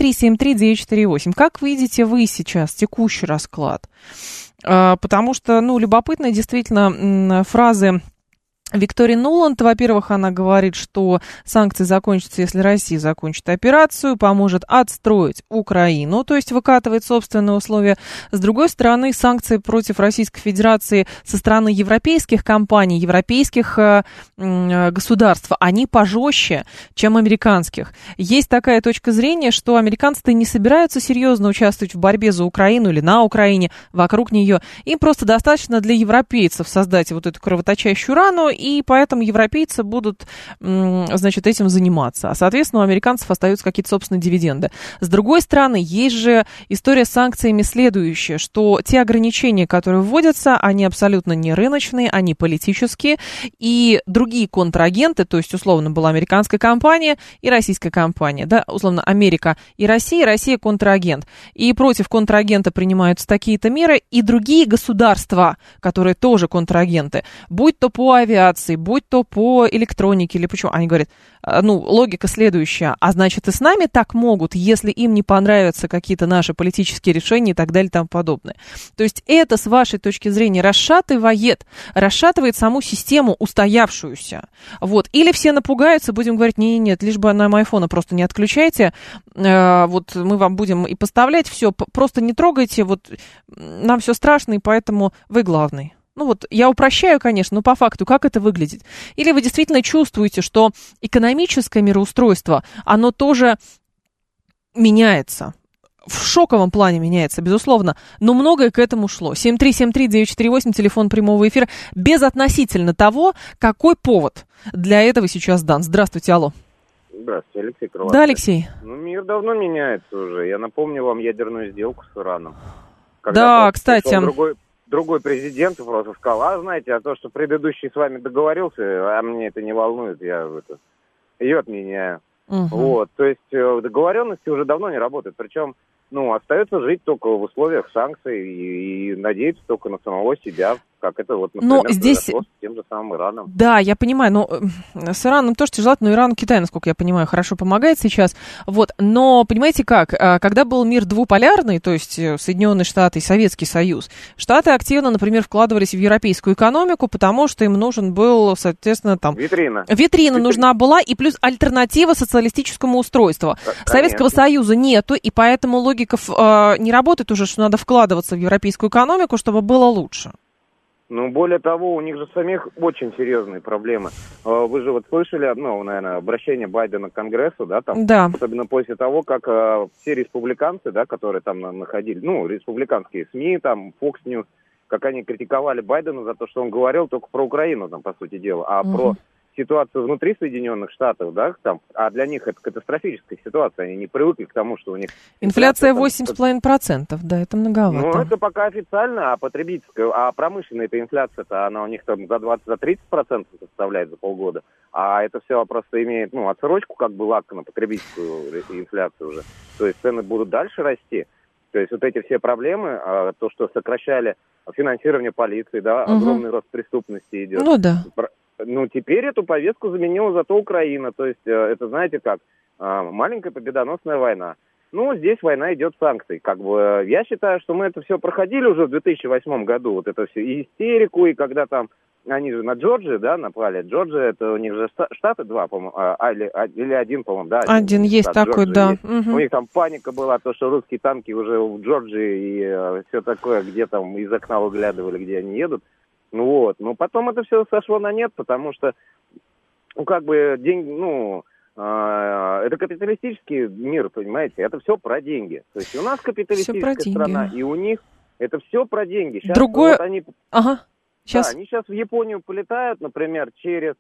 7373948. Как видите вы сейчас текущий расклад? Потому что, ну, любопытны действительно фразы Виктории Нуланд. Во-первых, она говорит, что санкции закончатся, если Россия закончит операцию, поможет отстроить Украину, то есть выкатывает собственные условия. С другой стороны, санкции против Российской Федерации со стороны европейских компаний, европейских государств, они пожестче, чем американских. Есть такая точка зрения, что американцы-то не собираются серьезно участвовать в борьбе за Украину или на Украине, вокруг нее. Им просто достаточно для европейцев создать вот эту кровоточащую рану, и поэтому европейцы будут, значит, этим заниматься. А, соответственно, у американцев остаются какие-то собственные дивиденды. С другой стороны, есть же история с санкциями следующая, что те ограничения, которые вводятся, они абсолютно не рыночные, они политические, и другие контрагенты, то есть, условно, была американская компания и российская компания, да, условно, Америка и Россия контрагент. И против контрагента принимаются такие-то меры, и другие государства, которые тоже контрагенты, будь то по авиации, будь то по электронике или почему, они говорят, ну, логика следующая, а значит и с нами так могут, если им не понравятся какие-то наши политические решения и так далее и тому подобное. То есть это, с вашей точки зрения, расшатывает саму систему устоявшуюся. Вот. Или все напугаются, будем говорить, нет, лишь бы нам айфона просто не отключайте, вот мы вам будем и поставлять все, просто не трогайте, вот нам все страшно, и поэтому вы главный. Ну вот, я упрощаю, конечно, но по факту, как это выглядит? Или вы действительно чувствуете, что экономическое мироустройство, оно тоже меняется? В шоковом плане меняется, безусловно, но многое к этому шло. 7373948, телефон прямого эфира, безотносительно того, какой повод для этого сейчас дан. Здравствуйте, алло. Здравствуйте, Алексей Крылатов. Да, Алексей. Ну, мир давно меняется уже. Я напомню вам ядерную сделку с Ираном. Да, кстати... Другой президент просто сказал, знаете, то, что предыдущий с вами договорился, а мне это не волнует, я ее отменяю. Вот, то есть договоренности уже давно не работают, причем, ну, остается жить только в условиях санкций и надеяться только на самого себя, как это вот, например, произошло с тем же самым Ираном. Да, я понимаю, но с Ираном тоже тяжело, но Иран, Китай, насколько я понимаю, хорошо помогает сейчас, вот, но понимаете как, когда был мир двуполярный, то есть Соединенные Штаты и Советский Союз, Штаты активно, например, вкладывались в европейскую экономику, потому что им нужен был, соответственно, там... Витрина нужна была, и плюс альтернатива социалистическому устройству. Советского Союза нету, и поэтому логика не работает уже, что надо вкладываться в европейскую экономику, чтобы было лучше. Ну, более того, у них же самих очень серьезные проблемы. Вы же вот слышали, ну, наверное, обращение Байдена к Конгрессу, да, там, да. Особенно после того, как все республиканцы, да, которые там находили, ну, республиканские СМИ, там, Fox News, как они критиковали Байдена за то, что он говорил только про Украину, там, по сути дела, а про ситуацию внутри Соединенных Штатов, да, там, а для них это катастрофическая ситуация, они не привыкли к тому, что у них... Инфляция 8,5%, да, это многовато. Ну, это пока официально, а потребительская, а промышленная эта инфляция-то, она у них там за 20-30% составляет за полгода, а это все просто имеет, ну, отсрочку, как бы, лак на потребительскую инфляцию уже, то есть цены будут дальше расти. То есть вот эти все проблемы, то, что сокращали финансирование полиции, да, огромный рост преступности идет. Ну, да. Ну, теперь эту повестку заменила зато Украина. То есть, это, знаете как, маленькая победоносная война. Ну, здесь война идет санкций. Как бы я считаю, что мы это все проходили уже в 2008 году, вот это все, и истерику, и когда там они же на Джорджию, да, напали. Джорджия, это у них же штаты два, по-моему, или один, по-моему, да. Один есть такой, да. Угу. У них там паника была, то, что русские танки уже в Джорджии и все такое, где там из окна выглядывали, где они едут. Ну вот, но потом это все сошло на нет, потому что, ну, как бы, деньги, ну, это капиталистический мир, понимаете, это все про деньги. То есть у нас капиталистическая страна, и у них это все про деньги. Сейчас другое... Вот они... Ага. Сейчас. Да, они сейчас в Японию полетают, например, через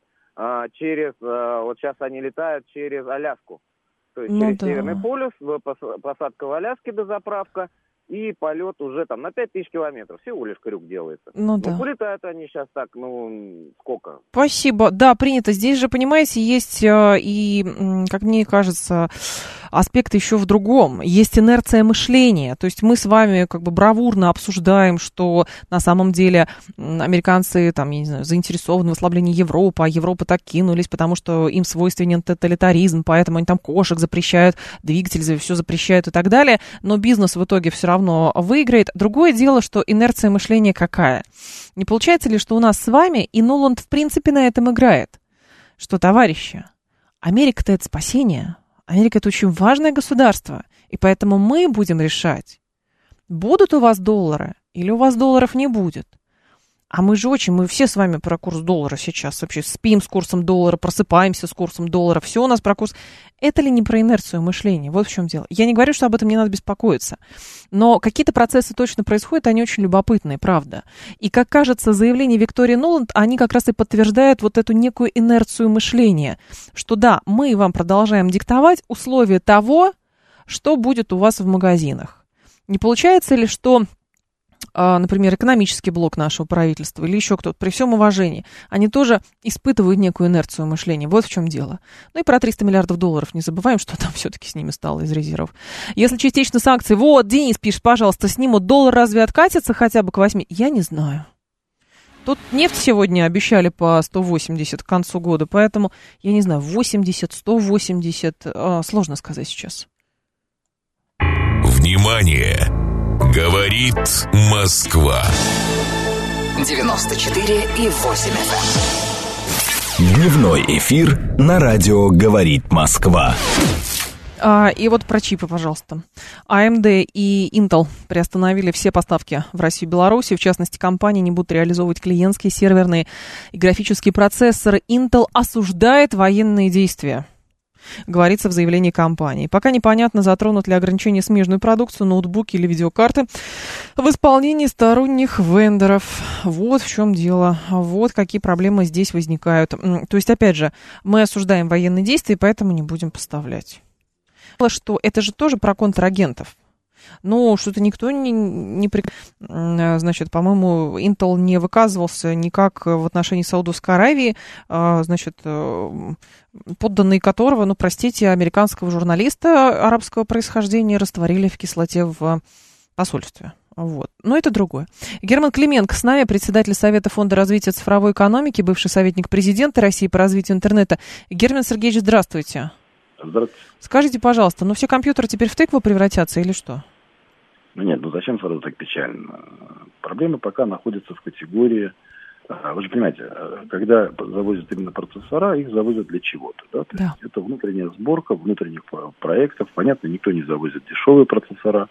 вот сейчас они летают через Аляску. То есть через Северный полюс, посадка в Аляске до заправка, и полет уже там на 5000 километров. Всего лишь крюк делается. Ну да. Полетают они сейчас так, сколько? Спасибо. Да, принято. Здесь же, понимаете, есть и, как мне кажется, аспект еще в другом. Есть инерция мышления. То есть мы с вами как бы бравурно обсуждаем, что на самом деле американцы, там, я не знаю, заинтересованы в ослаблении Европы, а Европа так кинулись, потому что им свойственен тоталитаризм, поэтому они там кошек запрещают, двигатели все запрещают и так далее. Но бизнес в итоге все равно выиграет. Другое дело, что инерция мышления какая? Не получается ли, что у нас с вами, и Нуланд в принципе на этом играет, что, товарищи, Америка-то это спасение, Америка это очень важное государство, и поэтому мы будем решать, будут у вас доллары или у вас долларов не будет. А мы все с вами про курс доллара сейчас вообще спим с курсом доллара, просыпаемся с курсом доллара, все у нас про курс. Это ли не про инерцию мышления? Вот в чем дело. Я не говорю, что об этом не надо беспокоиться, но какие-то процессы точно происходят, они очень любопытные, правда. И, как кажется, заявление Виктории Нуланд, они как раз и подтверждают вот эту некую инерцию мышления, что да, мы вам продолжаем диктовать условия того, что будет у вас в магазинах. Не получается ли, что... например, экономический блок нашего правительства или еще кто-то, при всем уважении, они тоже испытывают некую инерцию мышления. Вот в чем дело. Ну и про 300 миллиардов долларов не забываем, что там все-таки с ними стало из резервов. Если частично санкции, вот, Денис пишет, пожалуйста, снимут, доллар разве откатится хотя бы к 8? Я не знаю. Тут нефть сегодня обещали по 180 к концу года, поэтому, я не знаю, 80, 180, сложно сказать сейчас. Внимание! Говорит Москва. 94,8 FM. Дневной эфир на радио «Говорит Москва». И вот про чипы, пожалуйста. AMD и Intel приостановили все поставки в Россию и Беларусь. В частности, компании не будут реализовывать клиентские, серверные и графические процессоры. Intel осуждает военные действия, говорится в заявлении компании. Пока непонятно, затронут ли ограничения смежную продукцию, ноутбуки или видеокарты в исполнении сторонних вендоров. Вот в чем дело. Вот какие проблемы здесь возникают. То есть, опять же, мы осуждаем военные действия, поэтому не будем поставлять. Что это же тоже про контрагентов. Ну, что-то никто значит, по-моему, Intel не выказывался никак в отношении Саудовской Аравии, значит, подданные которого, ну, простите, американского журналиста арабского происхождения растворили в кислоте в посольстве. Вот. Но это другое. Герман Клименко с нами, председатель Совета Фонда развития цифровой экономики, бывший советник президента России по развитию интернета. Герман Сергеевич, здравствуйте. Здравствуйте. Скажите, пожалуйста, ну все компьютеры теперь в тыкву превратятся или что? Ну нет, ну зачем сразу так печально? Проблема пока находится в категории... Вы же понимаете, когда завозят именно процессора, их завозят для чего-то. Да? То есть это внутренняя сборка внутренних проектов. Понятно, никто не завозит дешевые процессора.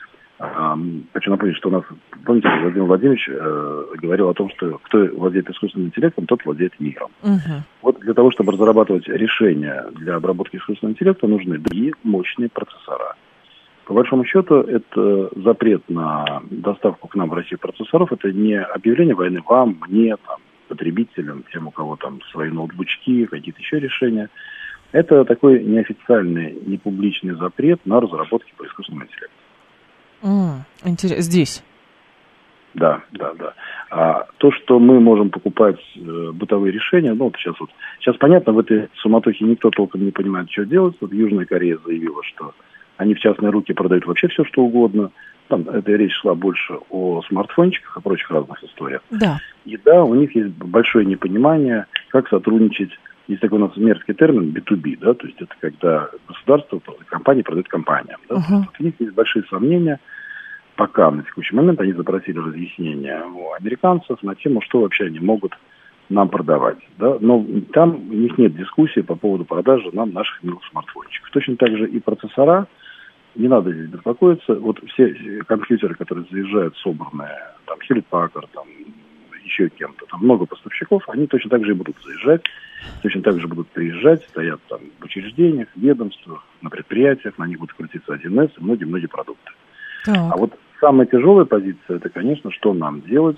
Хочу напомнить, что у нас, помните, Владимир Владимирович говорил о том, что кто владеет искусственным интеллектом, тот владеет миром. Вот для того, чтобы разрабатывать решения для обработки искусственного интеллекта, нужны другие мощные процессора. По большому счету, это запрет на доставку к нам в Россию процессоров, это не объявление войны вам, мне, там, потребителям, тем, у кого там свои ноутбучки, какие-то еще решения. Это такой неофициальный, непубличный запрет на разработки по искусственному интеллекту. Интересно. Здесь? Да. А то, что мы можем покупать бытовые решения, ну, вот сейчас понятно, в этой суматохе никто толком не понимает, что делать. Вот Южная Корея заявила, что они в частные руки продают вообще все, что угодно. Там эта речь шла больше о смартфончиках, о прочих разных историях. Да. И да, у них есть большое непонимание, как сотрудничать есть такой у нас мерзкий термин B2B, да, то есть это когда государство, компания продает компаниям. Да, у них есть большие сомнения. Пока на текущий момент они запросили разъяснения у американцев на тему, что вообще они могут нам продавать. Да? Но там у них нет дискуссии по поводу продажи нам наших милых смартфончиков. Точно так же и процессора. Не надо здесь беспокоиться. Вот все компьютеры, которые заезжают собранные, там, Hewlett Packard, там, еще кем-то, там много поставщиков, они точно так же и будут заезжать, точно так же будут приезжать, стоят там в учреждениях, ведомствах, на предприятиях, на них будут крутиться 1С и многие-многие продукты. Так. А вот самая тяжелая позиция, это, конечно, что нам делать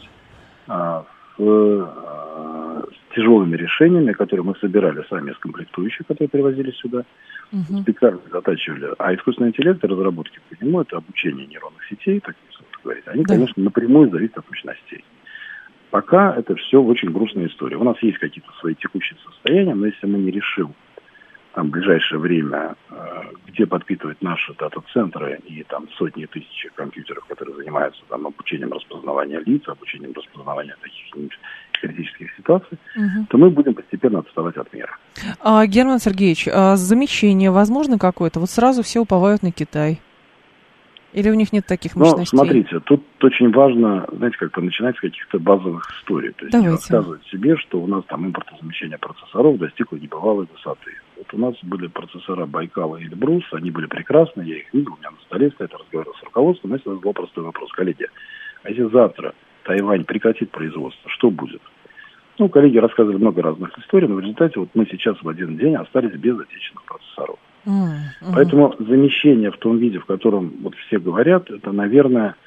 с тяжелыми решениями, которые мы собирали сами из комплектующих, которые привозили сюда, специально затачивали. А искусственный интеллект и разработки по нему, это обучение нейронных сетей, так говорить, они, конечно, напрямую зависят от мощностей. Пока это все очень грустная история. У нас есть какие-то свои текущие состояния, но если мы не решим там, в ближайшее время, где подпитывать наши дата-центры и там сотни тысяч компьютеров, которые занимаются там, обучением распознавания лиц, обучением распознавания таких критических ситуаций, то мы будем постепенно отставать от мира. Герман Сергеевич, замещение возможно какое-то? Вот сразу все уповают на Китай. Или у них нет таких мощностей? Ну, смотрите, тут очень важно, знаете, как-то начинать с каких-то базовых историй. То есть не рассказывать себе, что у нас там импортозамещение процессоров достигло небывалой высоты. Вот у нас были процессора Байкала и Эльбрус, они были прекрасны, я их видел, у меня на столе стоит, я разговаривал с руководством, но я задал простой вопрос. Коллеги, а если завтра Тайвань прекратит производство, что будет? Ну, коллеги рассказывали много разных историй, но в результате вот мы сейчас в один день остались без отечественных процессоров. Поэтому замещение в том виде, в котором вот все говорят, это, наверное,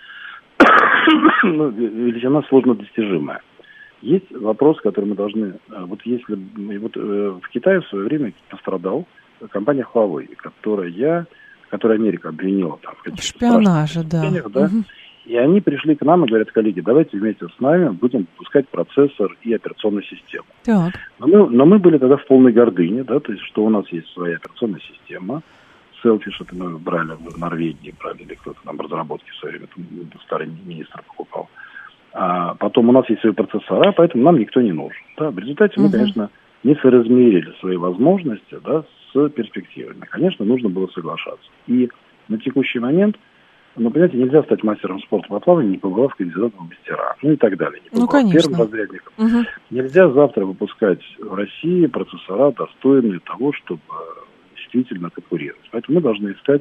величина сложно достижимая. Есть вопрос, который мы должны... Вот если... Вот в Китае в свое время пострадал компания Huawei, которая Америка обвинила там, в каких-то шпионаже, да. И они пришли к нам и говорят, коллеги, давайте вместе с нами будем выпускать процессор и операционную систему. Так. Но мы были тогда в полной гордыне, да, то есть, что у нас есть своя операционная система. Selfish, это мы брали в Норвегии, или кто-то там разработки в свое время, старый министр покупал. А потом у нас есть свои процессора, поэтому нам никто не нужен. Да. В результате мы, конечно, не соразмерили свои возможности, да, с перспективами. Конечно, нужно было соглашаться. И на текущий момент, ну, понимаете, нельзя стать мастером спорта по плаванию, не побывав кандидатом в мастера, ну и так далее. Не побывав первым разрядником. Нельзя завтра выпускать в России процессора, достойные того, чтобы действительно конкурировать. Поэтому мы должны искать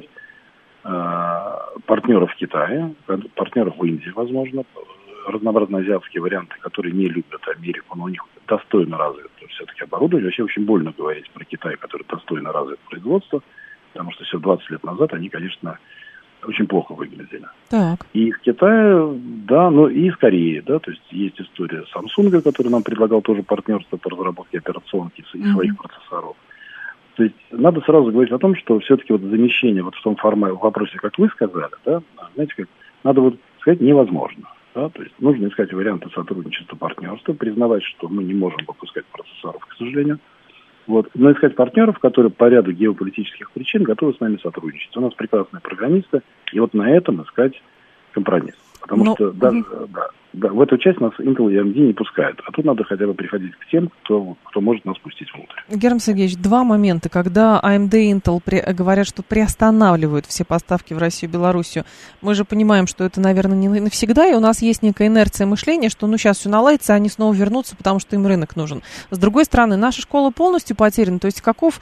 партнеров в Китае, партнеров в Индии, возможно, разнообразные азиатские варианты, которые не любят Америку, но у них достойно развито все-таки оборудование. Вообще очень больно говорить про Китай, который достойно развит производство, потому что все 20 лет назад они, конечно, очень плохо выглядели. Так. И в Китае, да, ну и из Кореи, да, то есть есть история Samsung, который нам предлагал тоже партнерство по разработке операционки и своих процессоров. То есть надо сразу говорить о том, что все-таки вот замещение вот в том формате, в вопросе, как вы сказали, да, знаете, как надо вот сказать невозможно. Да, то есть нужно искать варианты сотрудничества, партнерства, признавать, что мы не можем выпускать процессоров, к сожалению. Вот. Но искать партнеров, которые по ряду геополитических причин готовы с нами сотрудничать. У нас прекрасные программисты, и вот на этом искать компромисс. Потому что даже, в эту часть нас Intel и AMD не пускают. А тут надо хотя бы приходить к тем, кто может нас пустить внутрь. Герман Сергеевич, два момента. Когда AMD и Intel говорят, что приостанавливают все поставки в Россию и Белоруссию, мы же понимаем, что это, наверное, не навсегда, и у нас есть некая инерция мышления, что сейчас все наладится, а они снова вернутся, потому что им рынок нужен. С другой стороны, наша школа полностью потеряна. То есть каков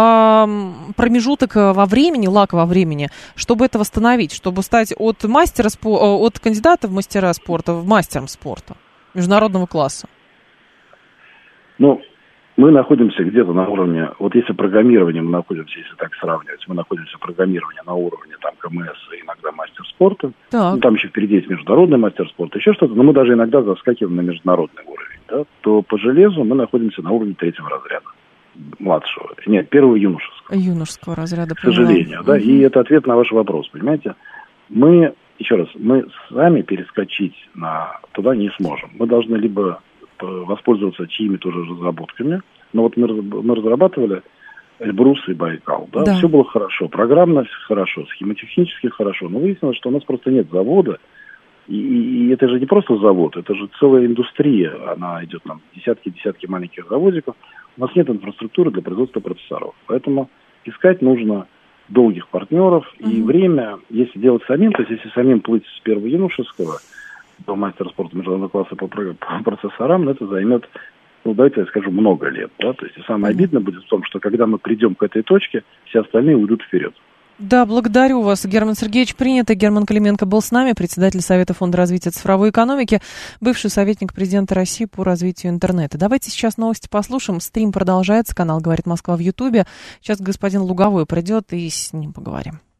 промежуток во времени, лак во времени, чтобы это восстановить, чтобы стать от кандидата в мастера спорта в мастером спорта международного класса? Ну, мы находимся где-то на уровне, вот если программирование мы находимся, если так сравнивать, мы находимся программирование на уровне там КМС и иногда мастер спорта. Ну, там еще впереди есть международный мастер спорта, еще что-то, но мы даже иногда заскакиваем на международный уровень, да, то по железу мы находимся на уровне 3-го разряда. Младшего. Нет, 1-го юношеского. Юношеского разряда. К сожалению, да. И это ответ на ваш вопрос, понимаете? Мы сами перескочить туда не сможем. Мы должны либо воспользоваться чьими тоже разработками. Но вот мы разрабатывали Эльбрус и Байкал. Да? Все было хорошо. Программно хорошо, схемотехнически хорошо. Но выяснилось, что у нас просто нет завода, И это же не просто завод, это же целая индустрия. Она идет нам десятки маленьких заводиков. У нас нет инфраструктуры для производства процессоров. Поэтому искать нужно долгих партнеров. И время, если делать самим, то есть если самим плыть с первого юношеского до мастера спорта международного класса по процессорам, это займет, давайте я скажу, много лет. Да? То есть и самое обидное будет в том, что когда мы придем к этой точке, все остальные уйдут вперед. Да, благодарю вас, Герман Сергеевич. Принято. Герман Клименко был с нами, председатель Совета фонда развития цифровой экономики, бывший советник президента России по развитию интернета. Давайте сейчас новости послушаем. Стрим продолжается. Канал «Говорит Москва» в Ютубе. Сейчас господин Луговой придет, и с ним поговорим.